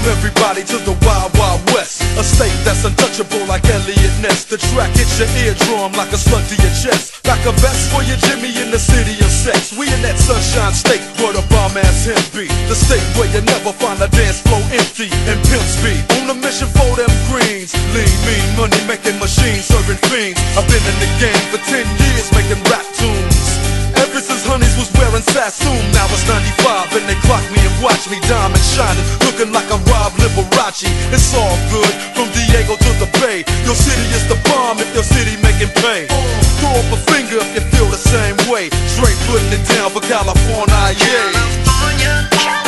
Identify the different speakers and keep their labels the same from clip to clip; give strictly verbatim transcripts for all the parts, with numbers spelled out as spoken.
Speaker 1: everybody to the Wild Wild West, a state that's untouchable like Elliot Ness. The track hits your eardrum like a slug to your chest, like a vest for your Jimmy in the city of sex. We in that sunshine state where the bomb ass him be, the state where you never find a dance floor empty and pimp speed. On a mission for them greens, lean, mean, money making machines, serving fiends. I've been in the game for ten years making rap tunes, ever since Honeys was wearing Sassoon. Now it's ninety-five and they clock me and watch me diamond shining, looking like I'm Rob Liberace. It's all good from Diego to the Bay. Your city is the bomb if your city making pay. Throw up a finger if you feel the same way. Straight putting it down for California, yeah.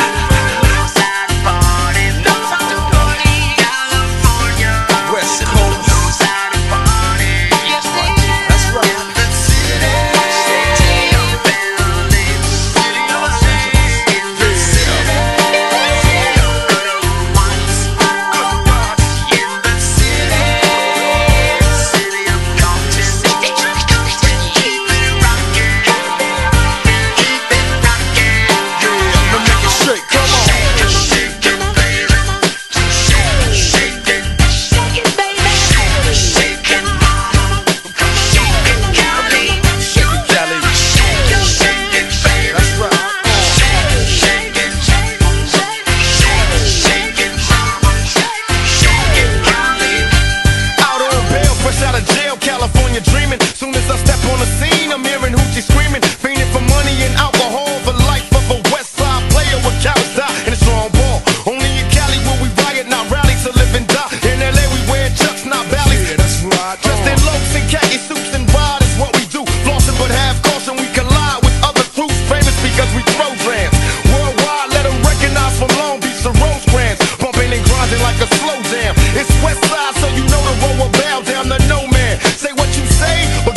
Speaker 1: Dreaming, soon as I step on the scene, I'm hearing hoochie screaming, fiending for money and alcohol, the life of a West Side player with cowards die in a strong ball. Only in Cali will we riot, not rally to live and die. In L A we wear chucks, not valleys. Yeah, that's right. Dressed in loafs and khaki suits and ride is what we do. Flossing but have caution, we collide with other crews, famous because we throw drams. Worldwide, let them recognize from Long Beach to Rosecrans, bumping and grinding like a slow jam. It's West Side, so you know the road will bow down to no man. Say what you say, but